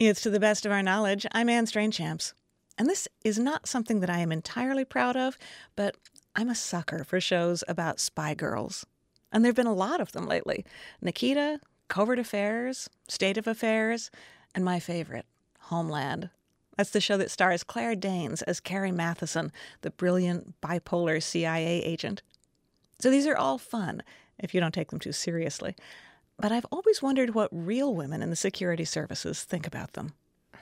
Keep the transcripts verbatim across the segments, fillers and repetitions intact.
It's To the Best of Our Knowledge. I'm Anne Strainchamps. And this is not something that I am entirely proud of, but I'm a sucker for shows about spy girls. And there have been a lot of them lately. Nikita, Covert Affairs, State of Affairs, and my favorite, Homeland. That's the show that stars Claire Danes as Carrie Matheson, the brilliant bipolar C I A agent. So these are all fun, if you don't take them too seriously. But I've always wondered what real women in the security services think about them.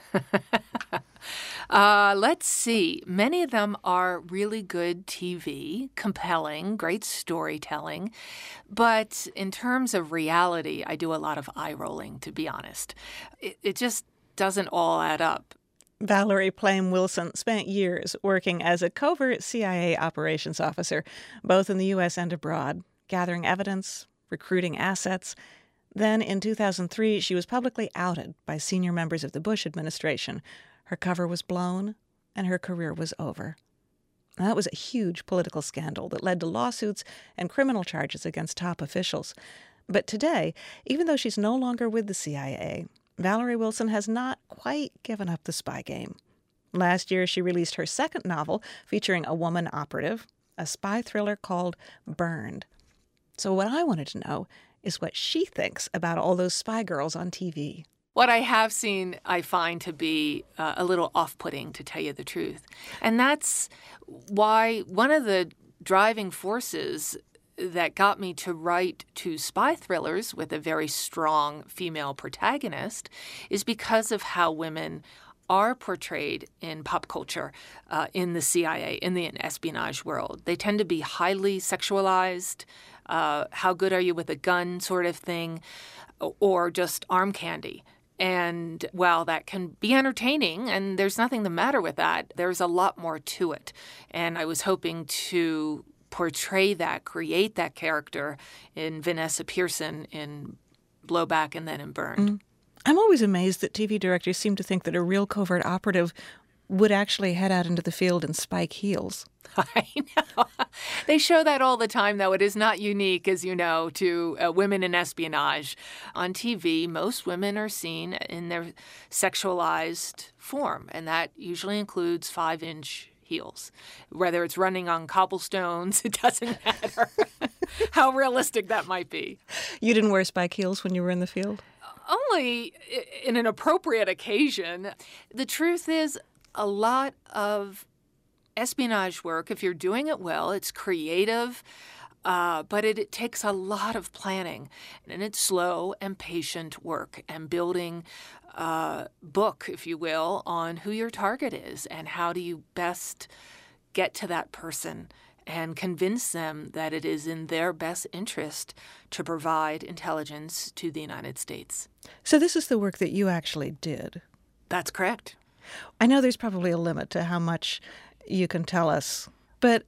uh, let's see. Many of them are really good T V, compelling, great storytelling. But in terms of reality, I do a lot of eye-rolling, to be honest. It, it just doesn't all add up. Valerie Plame Wilson spent years working as a covert C I A operations officer, both in the U S and abroad, gathering evidence, recruiting assets. Then, in two thousand three, she was publicly outed by senior members of the Bush administration. Her cover was blown, and her career was over. Now, that was a huge political scandal that led to lawsuits and criminal charges against top officials. But today, even though she's no longer with the C I A, Valerie Wilson has not quite given up the spy game. Last year, she released her second novel featuring a woman operative, a spy thriller called Burned. So what I wanted to know is what she thinks about all those spy girls on T V. What I have seen, I find to be uh, a little off-putting, to tell you the truth. And that's why one of the driving forces that got me to write two spy thrillers with a very strong female protagonist is because of how women are portrayed in pop culture, uh, in the C I A, in the espionage world. They tend to be highly sexualized, uh, how good are you with a gun sort of thing, or just arm candy. And while that can be entertaining, and there's nothing the matter with that, there's a lot more to it. And I was hoping to portray that, create that character in Vanessa Pearson in Blowback and then in Burned. Mm. I'm always amazed that T V directors seem to think that a real covert operative would actually head out into the field and spike heels. I know. They show that all the time, though. It is not unique, as you know, to uh, women in espionage. On T V, most women are seen in their sexualized form, and that usually includes five-inch heels. Whether it's running on cobblestones, it doesn't matter how realistic that might be. You didn't wear spike heels when you were in the field? Only in an appropriate occasion. The truth is, a lot of espionage work, if you're doing it well, it's creative, uh, but it, it takes a lot of planning. And it's slow and patient work and building a book, if you will, on who your target is and how do you best get to that person and convince them that it is in their best interest to provide intelligence to the United States. So this is the work that you actually did? That's correct. I know there's probably a limit to how much you can tell us, but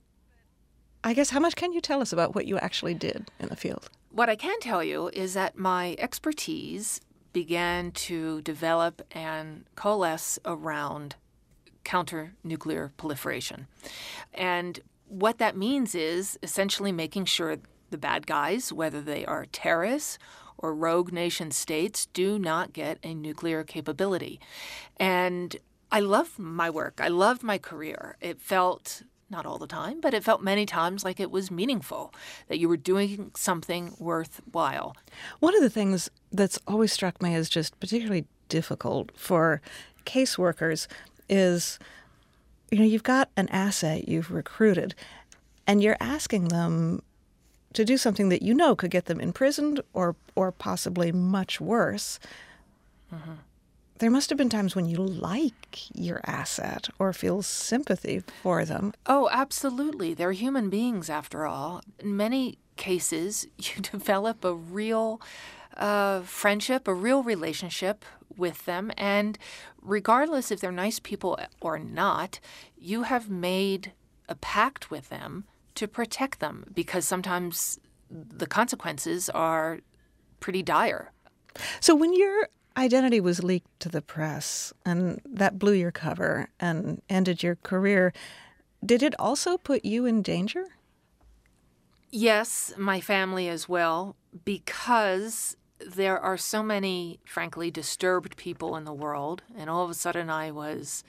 I guess how much can you tell us about what you actually did in the field? What I can tell you is that my expertise began to develop and coalesce around counter-nuclear proliferation. And what that means is essentially making sure the bad guys, whether they are terrorists or rogue nation states, do not get a nuclear capability. And I loved my work. I loved my career. It felt, not all the time, but it felt many times like it was meaningful, that you were doing something worthwhile. One of the things that's always struck me as just particularly difficult for caseworkers is, you know, you've got an asset you've recruited, and you're asking them to do something that you know could get them imprisoned or or possibly much worse. Mm-hmm. There must have been times when you like your asset or feel sympathy for them. Oh, absolutely. They're human beings, after all. In many cases, you develop a real uh, friendship, a real relationship with them. And regardless if they're nice people or not, you have made a pact with them to protect them, because sometimes the consequences are pretty dire. So when your identity was leaked to the press and that blew your cover and ended your career, did it also put you in danger? Yes, my family as well, because there are so many, frankly, disturbed people in the world, and all of a sudden I was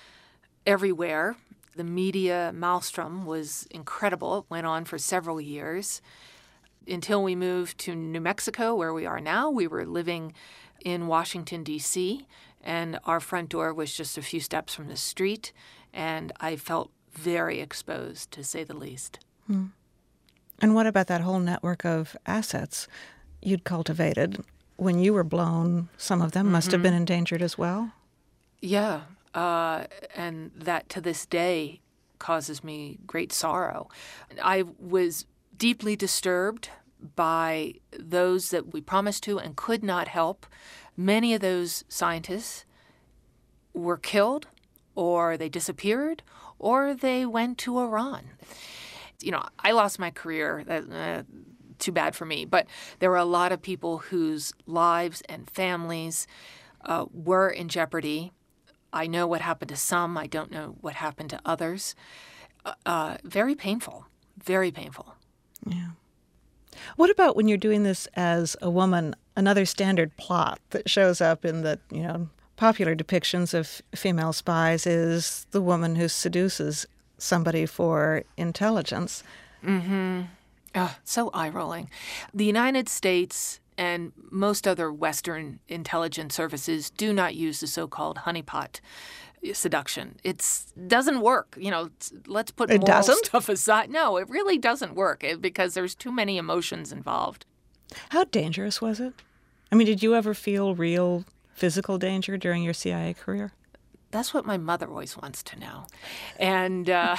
everywhere. The media maelstrom was incredible. It went on for several years until we moved to New Mexico, where we are now. We were living in Washington, D C, and our front door was just a few steps from the street, and I felt very exposed, to say the least. Hmm. And what about that whole network of assets you'd cultivated? When you were blown, some of them mm-hmm. must have been endangered as well? Yeah, uh, and that to this day causes me great sorrow. I was deeply disturbed by those that we promised to and could not help. Many of those scientists were killed, or they disappeared, or they went to Iran. You know, I lost my career. Uh, too bad for me. But there were a lot of people whose lives and families uh, were in jeopardy. I know what happened to some. I don't know what happened to others. Uh, very painful. Very painful. Yeah. What about when you're doing this as a woman, another standard plot that shows up in the, you know, popular depictions of female spies is the woman who seduces somebody for intelligence. Mm-hmm. Oh, so eye-rolling. The United States and most other Western intelligence services do not use the so-called honeypot seduction. It doesn't work. You know, let's put it moral doesn't? stuff aside. No, it really doesn't work because there's too many emotions involved. How dangerous was it? I mean, did you ever feel real physical danger during your C I A career? That's what my mother always wants to know. And uh,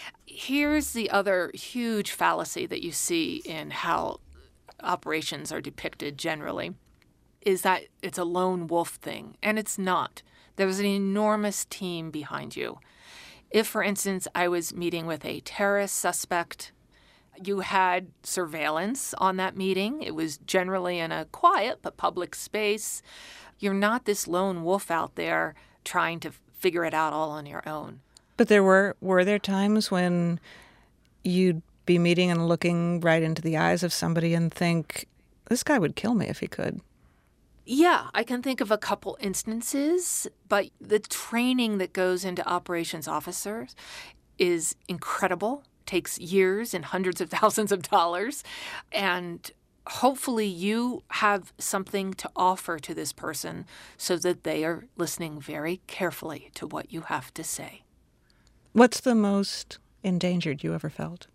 here's the other huge fallacy that you see in how operations are depicted generally, is that it's a lone wolf thing, and it's not. There's an enormous team behind you. If, for instance, I was meeting with a terrorist suspect, you had surveillance on that meeting. It was generally in a quiet but public space. You're not this lone wolf out there trying to figure it out all on your own. But there were were there times when you'd be meeting and looking right into the eyes of somebody and think, this guy would kill me if he could? Yeah, I can think of a couple instances, but the training that goes into operations officers is incredible, takes years and hundreds of thousands of dollars, and hopefully you have something to offer to this person so that they are listening very carefully to what you have to say. What's the most endangered you ever felt?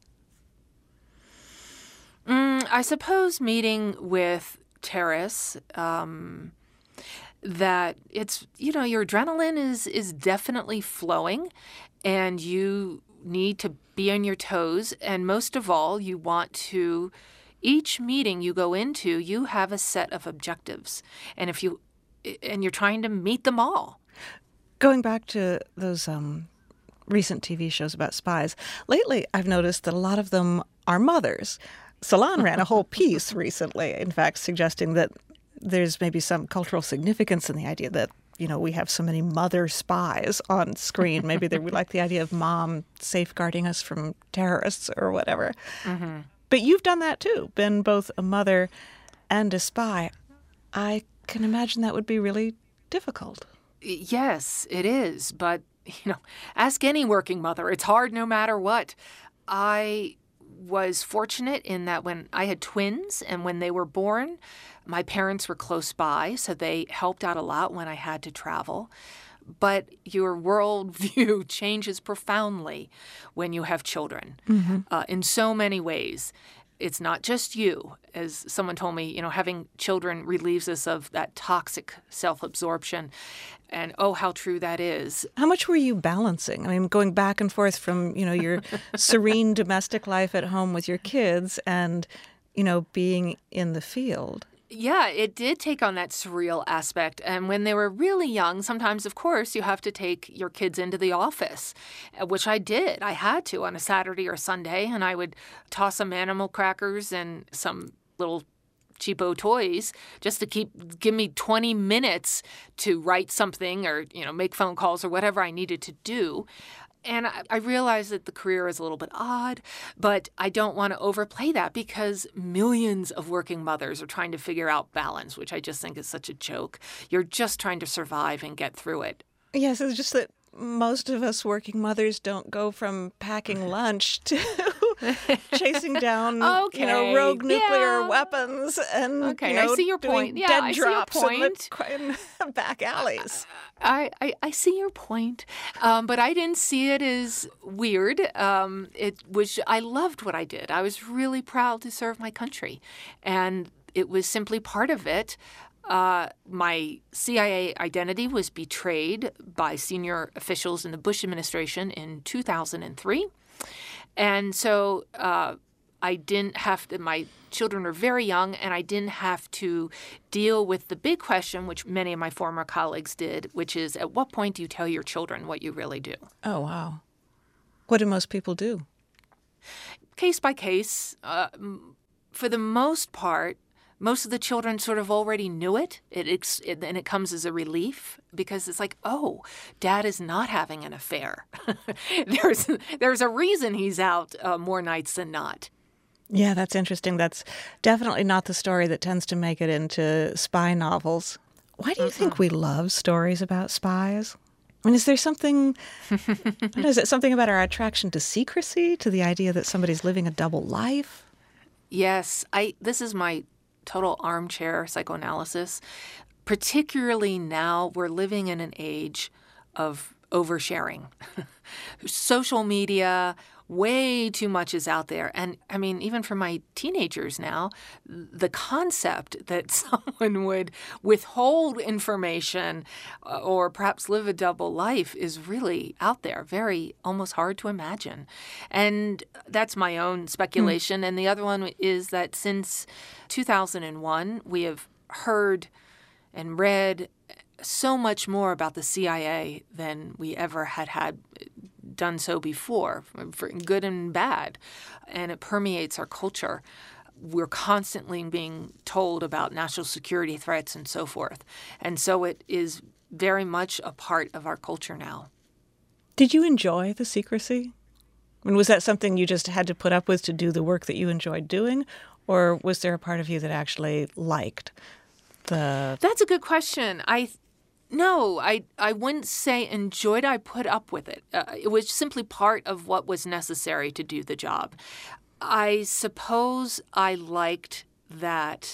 Mm, I suppose meeting with terrorists, um, that it's, you know, your adrenaline is, is definitely flowing and you need to be on your toes. And most of all, you want to, each meeting you go into, you have a set of objectives. And if you, and you're trying to meet them all. Going back to those um, recent T V shows about spies, lately I've noticed that a lot of them are mothers. Salon ran a whole piece recently, in fact, suggesting that there's maybe some cultural significance in the idea that, you know, we have so many mother spies on screen. Maybe they would like the idea of mom safeguarding us from terrorists or whatever. Mm-hmm. But you've done that too, been both a mother and a spy. I can imagine that would be really difficult. Yes, it is. But, you know, ask any working mother. It's hard no matter what. I was fortunate in that when I had twins and when they were born, my parents were close by, so they helped out a lot when I had to travel. But your worldview changes profoundly when you have children, mm-hmm. uh, in so many ways. It's not just you. As someone told me, you know, having children relieves us of that toxic self-absorption. And oh, how true that is. How much were you balancing? I mean, going back and forth from, you know, your serene domestic life at home with your kids and, you know, being in the field. Yeah, it did take on that surreal aspect. And when they were really young, sometimes, of course, you have to take your kids into the office, which I did. I had to on a Saturday or Sunday, and I would toss some animal crackers and some little cheapo toys just to keep give me twenty minutes to write something or, you know, make phone calls or whatever I needed to do. And I, I realize that the career is a little bit odd, but I don't want to overplay that because millions of working mothers are trying to figure out balance, which I just think is such a joke. You're just trying to survive and get through it. Yes, it's just that most of us working mothers don't go from packing lunch to chasing down, okay. you know, rogue nuclear yeah. weapons and okay. you know, I see your doing point. Yeah, dead I see your drops point. in the back alleys. I, I, I see your point, um, but I didn't see it as weird. Um, it was I loved what I did. I was really proud to serve my country, and it was simply part of it. Uh, my C I A identity was betrayed by senior officials in the Bush administration in two thousand three. And so uh, I didn't have to, my children are very young, and I didn't have to deal with the big question, which many of my former colleagues did, which is at what point do you tell your children what you really do? Oh, wow. What do most people do? Case by case. Uh, for the most part, most of the children sort of already knew it, it, it, and it comes as a relief because it's like, oh, Dad is not having an affair. there's there's a reason he's out uh, more nights than not. Yeah, that's interesting. That's definitely not the story that tends to make it into spy novels. Why do you mm-hmm. think we love stories about spies? I mean, is there something, is it something about our attraction to secrecy, to the idea that somebody's living a double life? Yes, I. This is my total armchair psychoanalysis. Particularly now, we're living in an age of oversharing. Social media, way too much is out there. And I mean, even for my teenagers now, the concept that someone would withhold information or perhaps live a double life is really out there, very almost hard to imagine. And that's my own speculation. Mm. And the other one is that since two thousand one, we have heard and read so much more about the C I A than we ever had had done so before, for good and bad, and it permeates our culture. We're constantly being told about national security threats and so forth, and so it is very much a part of our culture now. Did you enjoy the secrecy? I mean, was that something you just had to put up with to do the work that you enjoyed doing, or was there a part of you that actually liked the... That's a good question. I No, I, I wouldn't say enjoyed. I put up with it. Uh, it was simply part of what was necessary to do the job. I suppose I liked that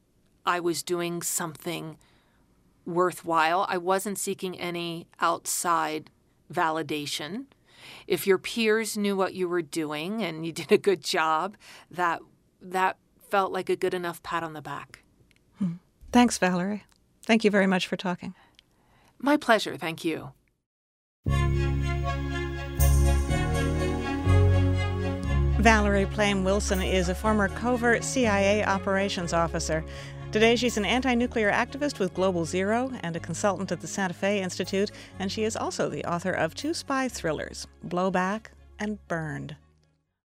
I was doing something worthwhile. I wasn't seeking any outside validation. If your peers knew what you were doing and you did a good job, that that felt like a good enough pat on the back. Hmm. Thanks, Valerie. Thank you very much for talking. My pleasure. Thank you. Valerie Plame Wilson is a former covert C I A operations officer. Today, she's an anti-nuclear activist with Global Zero and a consultant at the Santa Fe Institute, and she is also the author of two spy thrillers, Blowback and Burned.